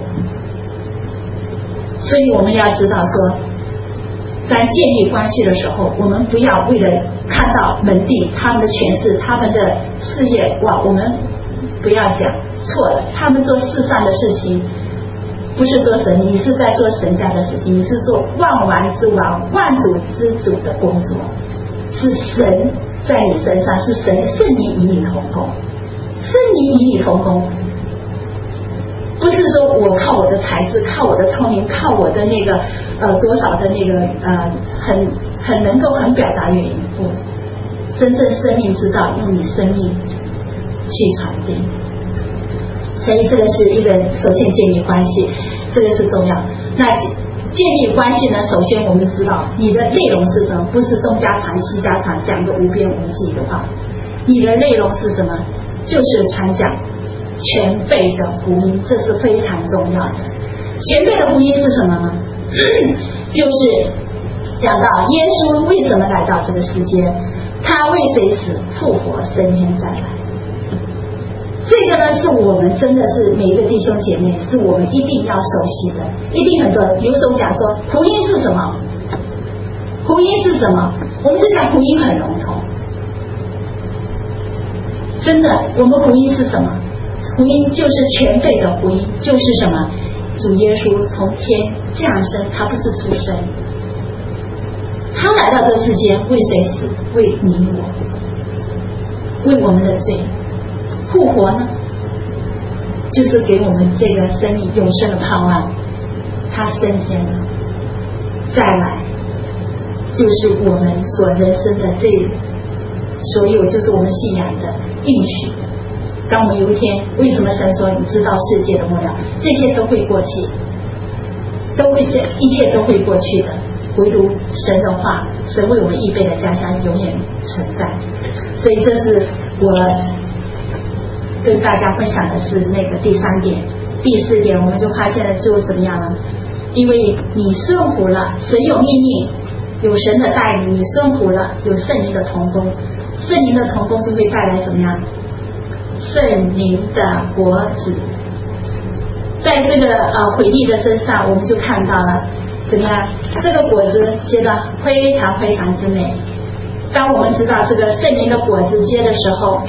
所以我们要知道说，在建立关系的时候，我们不要为了看到门第他们的权势，他们的事业，哇，我们不要讲错了，他们做世上的事情不是做神，你是在做神家的事情，你是做万王之王、万主之主的工作，是神在你身上，是神圣灵与你同工，圣灵与你同工，不是说我靠我的才智，靠我的聪明，靠我的那个多少的那个很能够很表达语言，不，真正生命之道用你生命去传递。所以这个是一个首先建立关系，这个是重要。那建立关系呢，首先我们知道你的内容是什么，不是东家长西家长讲个无边无际的话，你的内容是什么？就是传讲全备的福音，这是非常重要的。全备的福音是什么呢？就是讲到耶稣为什么来到这个世界，他为谁死，复活，升天再来。这个呢，是我们真的是每一个弟兄姐妹，是我们一定要熟悉的。一定很多有时候讲说福音是什么？福音是什么？我们是讲福音很笼统，真的，我们福音是什么？福音就是全备的福音，就是什么？主耶稣从天降生，他不是出生，他来到这世间为谁死？为你我，为我们的罪。复活呢，就是给我们这个生命永生的盼望，他升天了，再来就是我们所人生的这所有，就是我们信仰的应许。当我们有一天，为什么神说你知道世界的末了，这些都会过去，一切都会过去的，唯独神的话，神为我们预备的家乡永远存在。所以这是我跟大家分享的是那个第3点。第4点我们就发现了就怎么样呢？因为你顺服了，神有命令，有神的带领，你顺服了，有圣灵的同工，圣灵的同工就会带来怎么样？圣灵的果子。在这个腓利的身上，我们就看到了怎么样？这个果子结得非常非常之美。当我们知道这个圣灵的果子结的时候，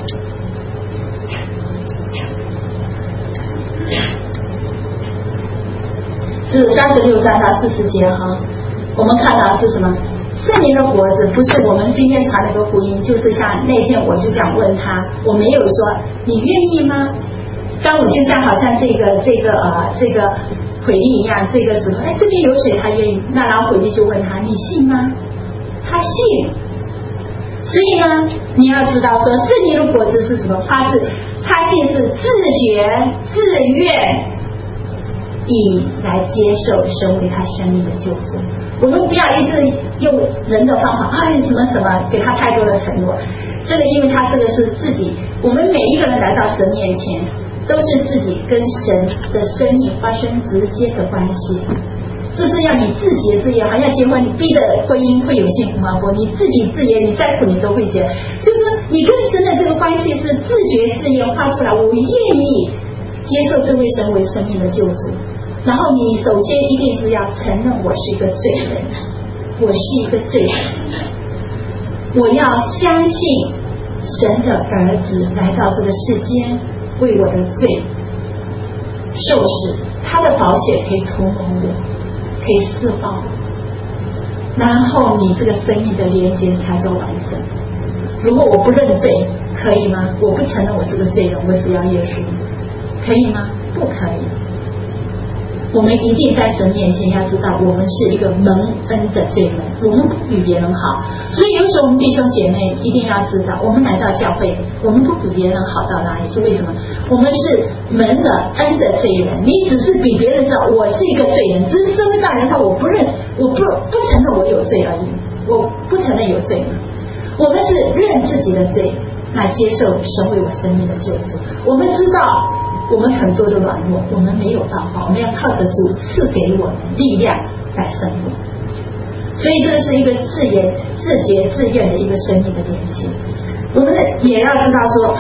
是36章到40节哈，我们看到是什么？圣灵的果子不是我们今天传的个福音，就是像那天我就想问他，我没有说你愿意吗？当我就像好像这个腓利一样，这个时候这边有水他愿意，那然后腓利就问他你信吗？他信。所以呢，你要知道说圣灵的果子是什么？他信是自觉自愿以来接受神为他生命的救主。我们不要一直用人的方法，什么什么，给他太多的承诺。这个因为他这个是自己，我们每一个人来到神面前，都是自己跟神的生命发生直接的关系。这是要你自己自愿，好像结婚你逼的婚姻会有幸福吗？不，你自己自愿，你再苦你都会结。就是你跟神的这个关系是自觉自愿画出来，我愿意接受这位神为生命的救主。然后你首先一定是要承认我是一个罪人，我是一个罪人，我要相信神的儿子来到这个世间，为我的罪受死，他的宝血可以涂抹我，可以释放我，然后你这个生命的连接才做完整。如果我不认罪，可以吗？我不承认我是个罪人，我只要耶稣，可以吗？不可以。我们一定在神面前要知道，我们是一个蒙恩的罪人，我们不比别人好。所以有时候我们弟兄姐妹一定要知道，我们来到教会，我们不比别人好到哪里去？为什么？我们是蒙了恩的罪人。你只是比别人知道我是一个罪人，只是社会大人他我不承认我有罪而已，我不承认有罪嘛。我们是认自己的罪，来接受神为我生命的救主。我们知道我们很多的软弱，我们没有办法，我们要靠着主赐给我们力量来生活。所以这个是一个自觉自愿的一个生命的连接。我们也要知道说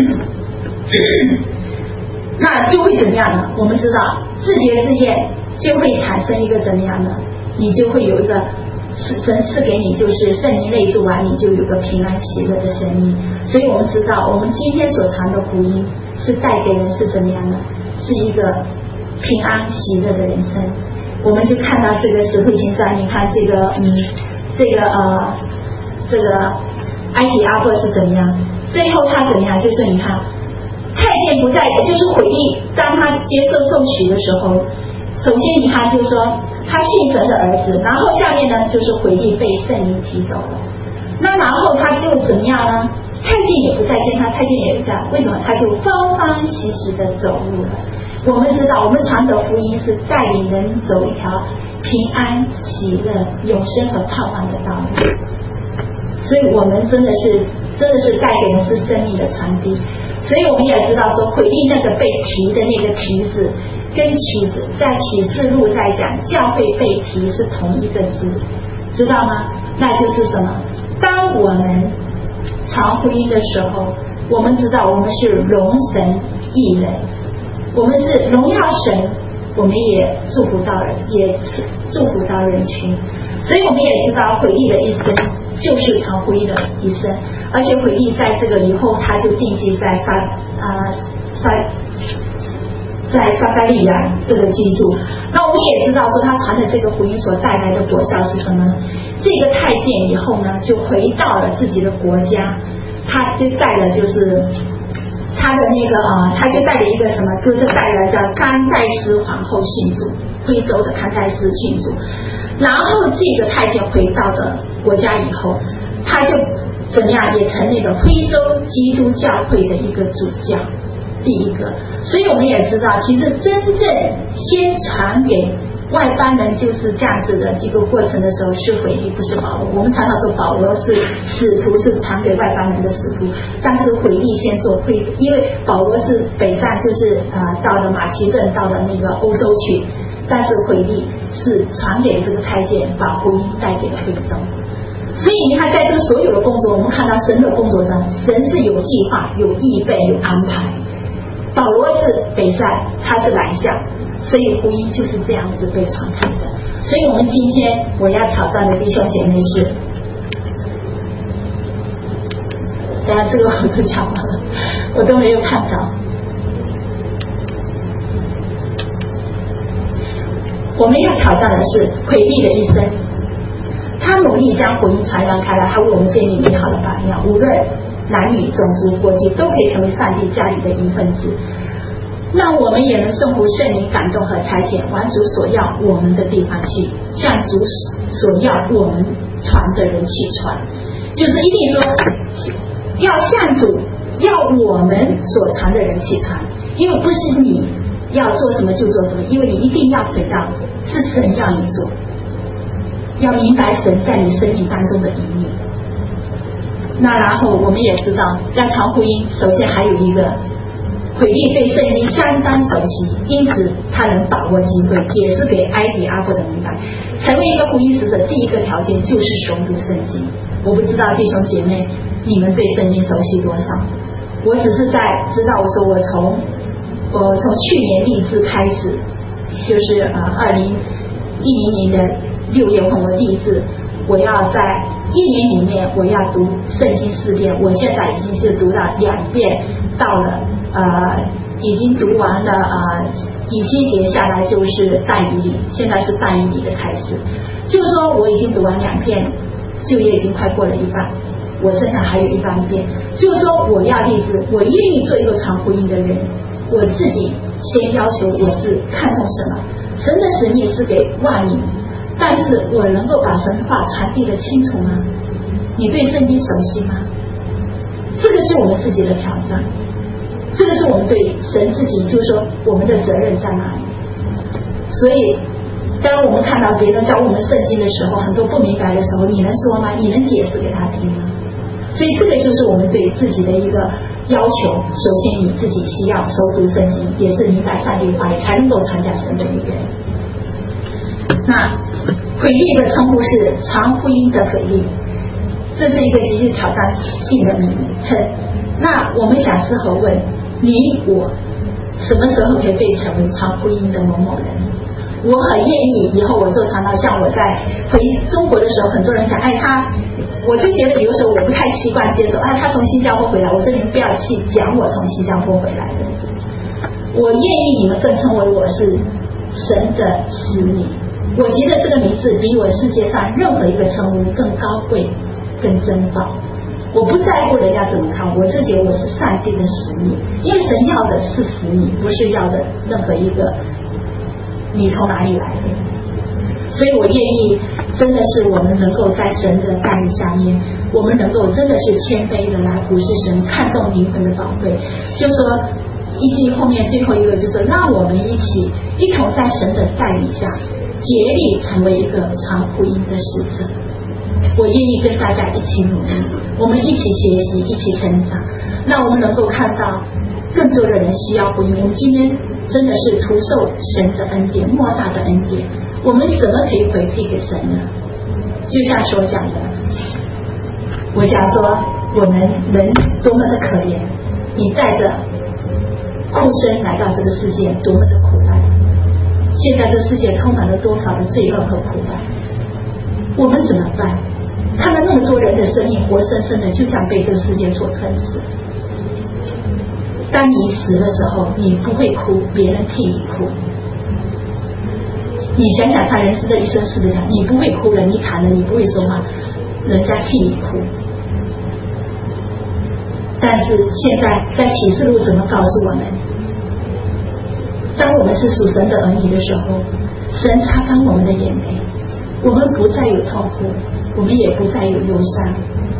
那就会怎么样呢？我们知道自觉自愿就会产生一个怎么样呢？你就会有一个神赐给你，就是圣灵内住完，你就有个平安喜乐的生命。所以我们知道我们今天所传的福音是带给人是怎么样的？是一个平安喜乐的人生。我们就看到这个使徒行传，你看这个埃迪阿伯是怎么样？最后他怎么样？就是你看太监不在，就是腓力，当他接受受洗的时候，首先你看就是说他信神的儿子，然后下面呢就是腓力被圣灵提走了。那然后他就怎么样呢？太监也不再见他，太监也不在，为什么？他就欢欢喜喜的走路了。我们知道我们传的福音是带领人走一条平安喜乐永生和盼望的道路，所以我们真的是带给人是生命的传递。所以我们也知道说腓力那个被提的那个提字跟启示在启示录在讲教会被提是同一个字，知道吗？那就是什么？当我们传福音的时候，我们知道我们是荣神益人，我们是荣耀神，我们也祝福到人，也祝福到人群。所以我们也知道腓力的一生就是传福音的一生，而且腓力在这个以后他就定居在撒该利亚这个居住。那我们也知道说他传的这个福音所带来的果效是什么呢？这个太监以后呢就回到了自己的国家，他就带了就是他的那个他就带了一个什么，就是带了叫甘代斯皇后信主，徽州的甘代斯信主。然后这个太监回到的国家以后，他就怎么样，也成那个徽州基督教会的一个主教，第一个。所以我们也知道，其实真正先传给外邦人就是这样子的一个过程的时候是腓力，不是保罗。我们常常说保罗是使徒，是传给外邦人的使徒，但是腓力先做因为保罗是北上，就是到了马其顿，到了那个欧洲去，但是腓力是传给这个太监，把福音带给了非洲。所以你看在这个所有的工作，我们看到神的工作上，神是有计划、有预备、有安排。保罗是北上，他是南下，所以福音就是这样子被传开的。所以我们今天我要挑战的弟兄姐妹是，当然这个我都讲完了，我都没有看到。我们要挑战的是腓力的一生，他努力将福音传扬开来，他为我们建立美好的榜样，无论男女种族国籍都可以成为上帝家里的一份子。那我们也能顺服圣灵感动和差遣，往主所要我们的地方去，向主所要我们传的人去传，就是一定说要向主要我们所传的人去传，因为不是你要做什么就做什么，因为你一定要回到是神要你做，要明白神在你生命当中的意义。那然后我们也知道要传福音，首先还有一个腓力对圣经相当熟悉，因此他能把握机会解释给埃迪阿伯的明白。成为一个福音使者，第一个条件就是熟读圣经。我不知道弟兄姐妹你们对圣经熟悉多少？我只是在知道说我从去年立志开始，就是2010年的6月份我立志，我要在 1年里面我要读圣经4遍，我现在已经是读到2遍，到了已经读完了以西结下来就是但以理，现在是但以理的开始，就是说我已经读完2遍，就业已经快过了一半，我身上还有一半遍，就是说我要立志，我愿意做一个传福音的人，我自己先要求我是看重什么，神的使命是给万民，但是我能够把神话传递得清楚吗？你对圣经熟悉吗？这个是我们自己的挑战，这个是我们对神自己，就是说我们的责任在哪里。所以当我们看到别人教我们圣经的时候，很多不明白的时候，你能说吗？你能解释给他听吗？所以这个就是我们对自己的一个要求。首先你自己需要熟读圣经，也是明白上帝的话语，才能够传讲神的语言。那腓利的称呼是传福音的腓利，这是一个极具挑战性的名称。那我们想是否问你我什么时候可以被成为传福音的某某人？我很愿意以后我做传道，像我在回中国的时候，很多人讲我就觉得有的时候我不太习惯接受他从新加坡回来，我说你们不要去讲我从新加坡回来的，我愿意你们更称为我是神的使女。我觉得这个名字比我世界上任何一个称呼更高贵更珍宝。我不在乎人家怎么看，我自己我是上帝的使女，因为神要的是使女，不是要的任何一个你从哪里来的。所以我愿意真的是我们能够在神的带领下面，我们能够真的是谦卑的来服侍神，看重灵魂的宝贵。就说一句后面最后一个就是让我们一同在神的带领下竭力成为一个传福音的使者。我愿意跟大家一起努力，我们一起学习，一起成长，让我们能够看到更多的人需要福音。我们今天真的是徒受神的恩典，莫大的恩典，我们怎么可以回馈给神呢？就像所讲的，我讲说我们人多么的可怜，你带着哭声来到这个世界，多么的苦难。现在这世界充满了多少的罪恶和苦难，我们怎么办？看到那么多人的生命活生生的就像被这个世界所吞噬。当你死的时候，你不会哭，别人替你哭。你想想看，人生的一生是不是这样？你不会哭了，你躺了，你不会说话，人家替你哭。但是现在在启示录怎么告诉我们？当我们是属神的儿女的时候，神擦干我们的眼泪，我们不再有痛苦，我们也不再有忧伤，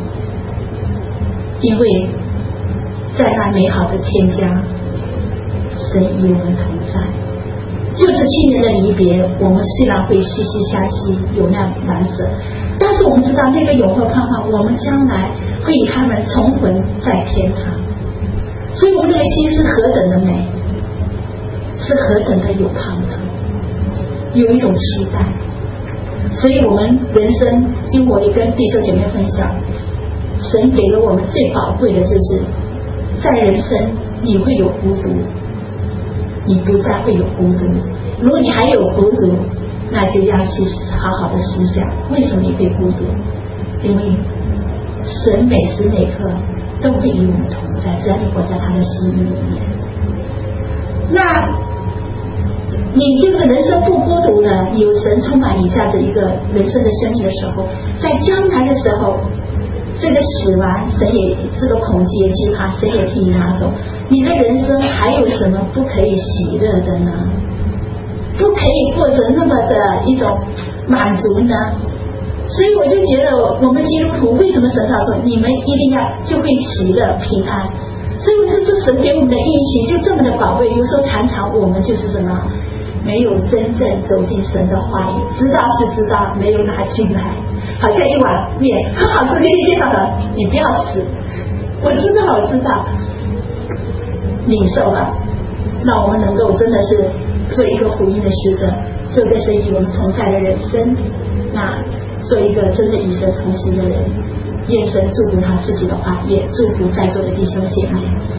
因为在那美好的天家，神与我们同在。就是7年的离别，我们虽然会息息相惜，有那难舍，但是我们知道那个永恒盼望，我们将来会与他们重逢在天堂。所以我们这个心是何等的美，是何等的有盼望，有一种期待。所以我们人生，经过我也跟弟兄姐妹分享，神给了我们最宝贵的，就是在人生你会有孤独，你不再会有孤独。如果你还有孤独，那就要去好好的思想，为什么你会孤独？因为神每时每刻都会与我们同在，只要你活在他的心意里面。那你就是人生不孤独了，有神充满你这样的一个人生的生命的时候，在将来的时候，这个死亡神也这个恐惧也惧怕，神也替你拿走，你的人生还有什么不可以喜乐的呢？不可以过着那么的一种满足呢？所以我就觉得我们基督徒为什么神告诉你们一定要就会喜乐平安？所以这是神给我们的应许，就这么的宝贵。有时候常常我们就是什么，没有真正走进神的话语，知道是知道，没有拿进来，好像一碗面很好吃，给你介绍的，你不要吃。我知道，领受了，让我们能够真的是做一个福音的使者，做个神与我们同在的人生，那做一个真的与神同行的人。愿神祝福他自己的话，也祝福在座的弟兄姐妹。